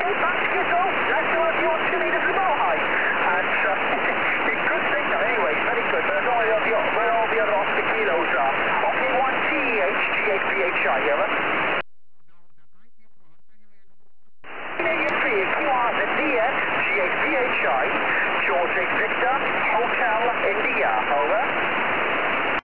back to yourself. That's all of your chilling at the bow height. And it's good signal anyway, very good. But I don't know where all the other Oscar kilos are. Okay, 1TH, GHPHI, over. You are the DX, GHPHI, George Victor, Hotel